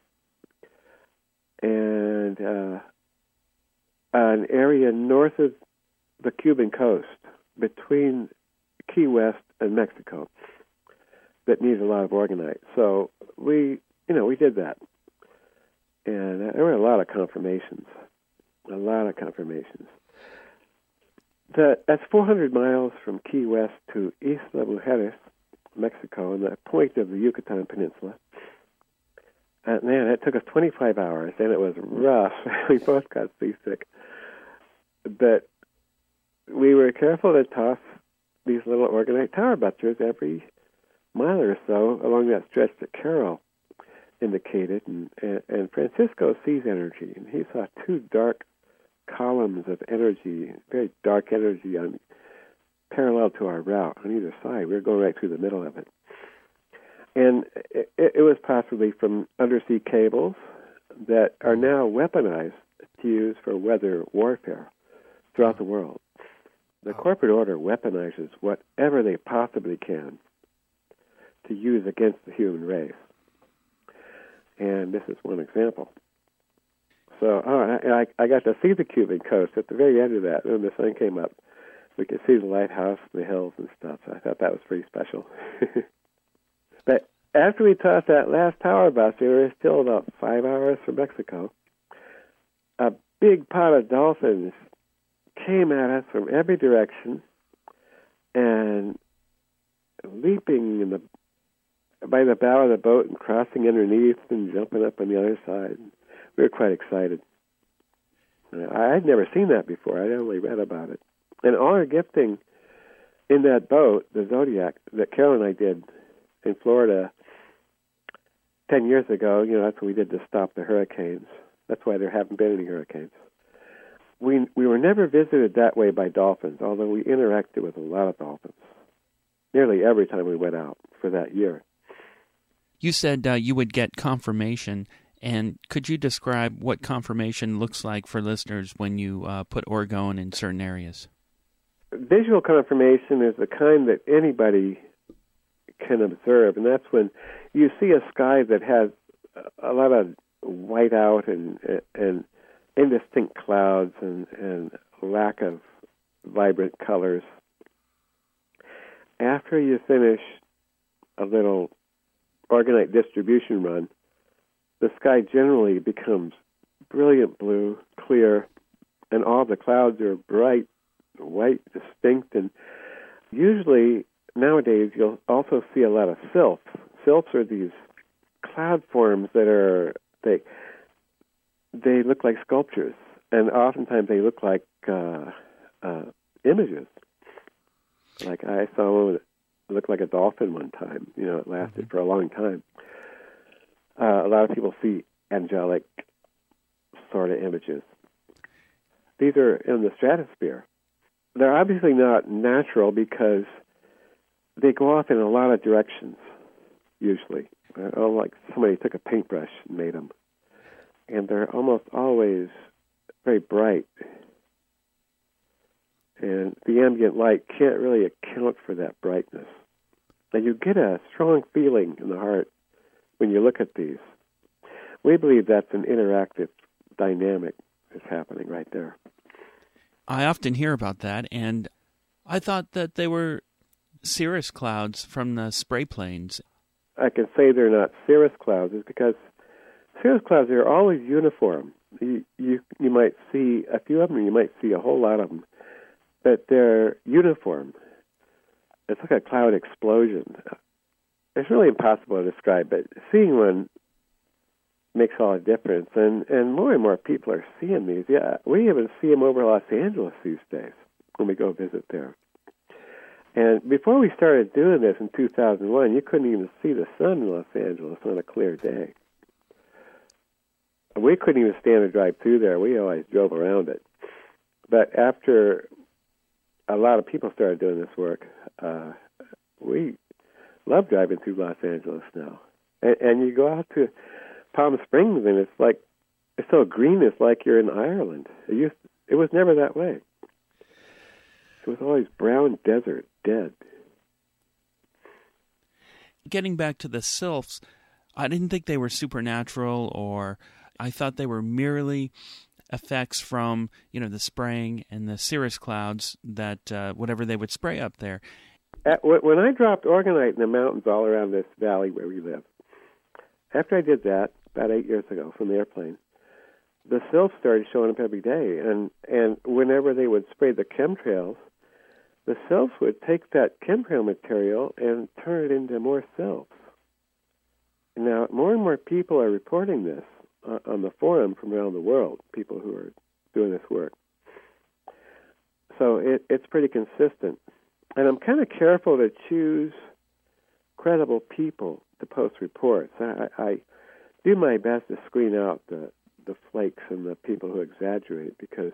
and uh, an area north of the Cuban coast between Key West and Mexico that needs a lot of orgonite. So we, you know, we did that. And there were a lot of confirmations, a lot of confirmations. That, that's four hundred miles from Key West to Isla Mujeres, Mexico, and the point of the Yucatan Peninsula. And man, it took us twenty-five hours, and it was rough. We both got seasick. But we were careful to toss these little orgonite tower busters every mile or so along that stretch that Carol indicated. And, and, and Francisco sees energy, and he saw two dark columns of energy, very dark energy, on parallel to our route on either side. We were going right through the middle of it. And it, it was possibly from undersea cables that are now weaponized to use for weather warfare throughout the world. The corporate order weaponizes whatever they possibly can to use against the human race. And this is one example. So oh, I, I got to see the Cuban coast at the very end of that. When the sun came up, we could see the lighthouse and the hills and stuff. So I thought that was pretty special. But after we tossed that last tower bus, we were still about five hours from Mexico. A big pot of dolphins came at us from every direction and leaping in the by the bow of the boat and crossing underneath and jumping up on the other side. We were quite excited. I had never seen that before. I'd only read about it. And all our gifting in that boat, the Zodiac, that Carol and I did in Florida ten years ago, you know, that's what we did to stop the hurricanes. That's why there haven't been any hurricanes. We we were never visited that way by dolphins, although we interacted with a lot of dolphins nearly every time we went out for that year. You said uh, you would get confirmation, and could you describe what confirmation looks like for listeners when you uh, put orgone in certain areas? Visual confirmation is the kind that anybody can observe, and that's when you see a sky that has a lot of whiteout and and indistinct clouds and, and lack of vibrant colors. After you finish a little orgonite distribution run, the sky generally becomes brilliant blue, clear, and all the clouds are bright, white, distinct, and usually nowadays you'll also see a lot of sylphs. Sylphs are these cloud forms that are, they they look like sculptures, and oftentimes they look like uh, uh, images. Like I saw one that looked like a dolphin one time. You know, it lasted for a long time. Uh, a lot of people see angelic sort of images. These are in the stratosphere. They're obviously not natural because they go off in a lot of directions, usually. Oh, like somebody took a paintbrush and made them. And they're almost always very bright. And the ambient light can't really account for that brightness. And you get a strong feeling in the heart when you look at these. We believe that's an interactive dynamic that's happening right there. I often hear about that, and I thought that they were cirrus clouds from the spray planes. I can say they're not cirrus clouds is because cirrus clouds are always uniform. You, you you might see a few of them, you might see a whole lot of them, but they're uniform. It's like a cloud explosion. It's really impossible to describe, but seeing one makes all the difference. And, and more and more people are seeing these. Yeah, we even see them over Los Angeles these days when we go visit there. And before we started doing this in two thousand one, you couldn't even see the sun in Los Angeles on a clear day. We couldn't even stand to drive through there. We always drove around it. But after a lot of people started doing this work, uh, we love driving through Los Angeles now. And, and you go out to Palm Springs, and it's like, it's so green, it's like you're in Ireland. It used, it was never that way. It was always brown desert, dead. Getting back to the sylphs, I didn't think they were supernatural, or I thought they were merely effects from, you know, the spraying and the cirrus clouds that uh, whatever they would spray up there. At, when I dropped orgonite in the mountains all around this valley where we live, after I did that about eight years ago from the airplane, the sylphs started showing up every day, and and whenever they would spray the chemtrails, the sylphs would take that chemtrail material and turn it into more sylphs. Now, more and more people are reporting this uh, on the forum from around the world, people who are doing this work. So it, it's pretty consistent. And I'm kind of careful to choose credible people to post reports. I, I do my best to screen out the, the flakes and the people who exaggerate, because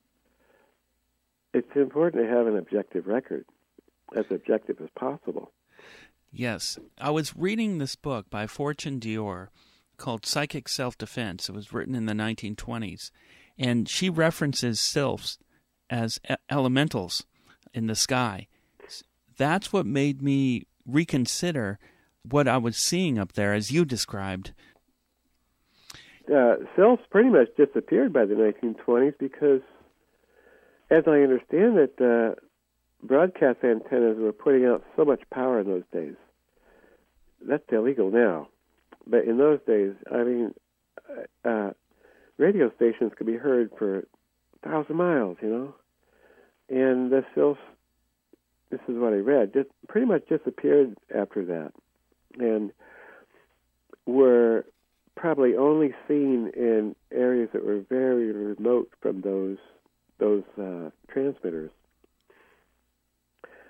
it's important to have an objective record, as objective as possible. Yes. I was reading this book by Fortune Dior called Psychic Self-Defense. It was written in the nineteen twenties. And she references sylphs as e- elementals in the sky. That's what made me reconsider what I was seeing up there, as you described. Uh, sylphs pretty much disappeared by the nineteen twenties because, as I understand it, uh, broadcast antennas were putting out so much power in those days. That's illegal now. But in those days, I mean, uh, radio stations could be heard for a thousand miles, you know? And the sylphs, this is what I read, just pretty much disappeared after that. And were probably only seen in areas that were very remote from those those uh, transmitters.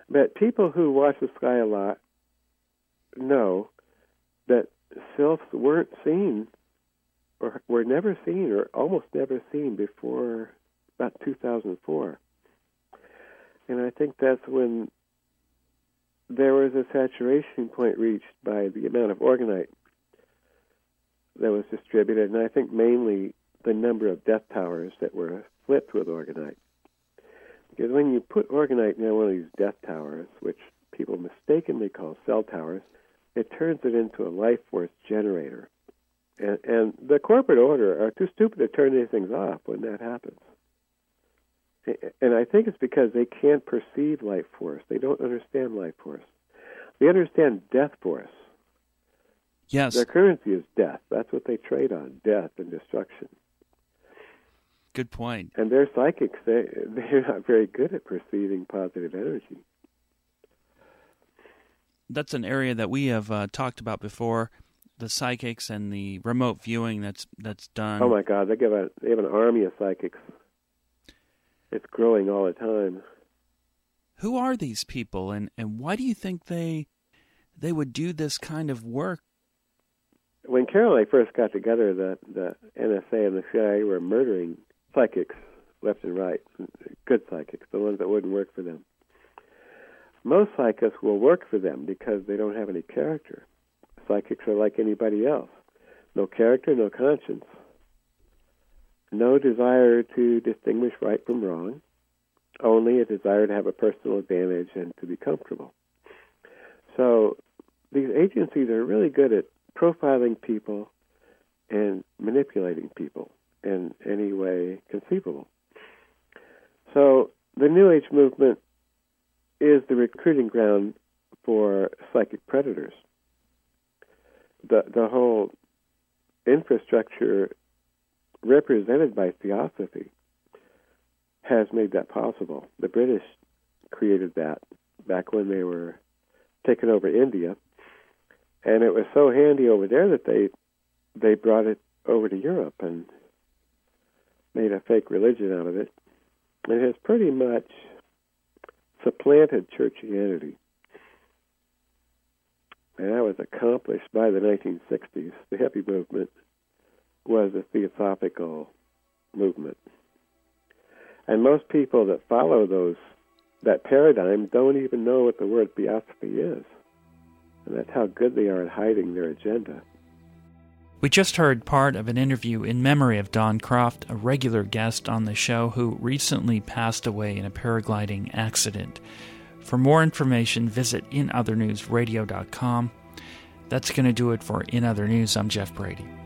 But people who watch the sky a lot know that sylphs weren't seen, or were never seen, or almost never seen before about two thousand four. And I think that's when there was a saturation point reached by the amount of orgonite that was distributed, and I think mainly the number of death towers that were flipped with orgonite. Because when you put orgonite in one of these death towers, which people mistakenly call cell towers, it turns it into a life force generator. And, and the corporate order are too stupid to turn these things off when that happens. And I think it's because they can't perceive life force. They don't understand life force. They understand death force. Yes. Their currency is death. That's what they trade on, death and destruction. Good point. And they're psychics. They, they're not very good at perceiving positive energy. That's an area that we have uh, talked about before, the psychics and the remote viewing that's that's done. Oh, my God. They, give a, they have an army of psychics. It's growing all the time. Who are these people, and, and why do you think they they would do this kind of work? When Carol and I first got together, the, the N S A and the C I A were murdering psychics left and right, good psychics, the ones that wouldn't work for them. Most psychics will work for them because they don't have any character. Psychics are like anybody else. No character, no conscience. No desire to distinguish right from wrong, only a desire to have a personal advantage and to be comfortable. So these agencies are really good at profiling people and manipulating people in any way conceivable. So the New Age movement is the recruiting ground for psychic predators. The, the whole infrastructure represented by Theosophy has made that possible. The British created that back when they were taking over India, and it was so handy over there that they they brought it over to Europe and made a fake religion out of it. It has pretty much supplanted churchianity. And that was accomplished by the nineteen sixties. The hippie movement was a theosophical movement. And most people that follow those that paradigm don't even know what the word theosophy is. And that's how good they are at hiding their agenda. We just heard part of an interview in memory of Don Croft, a regular guest on the show who recently passed away in a paragliding accident. For more information, visit in other news radio dot com. That's going to do it for In Other News. I'm Jeff Brady.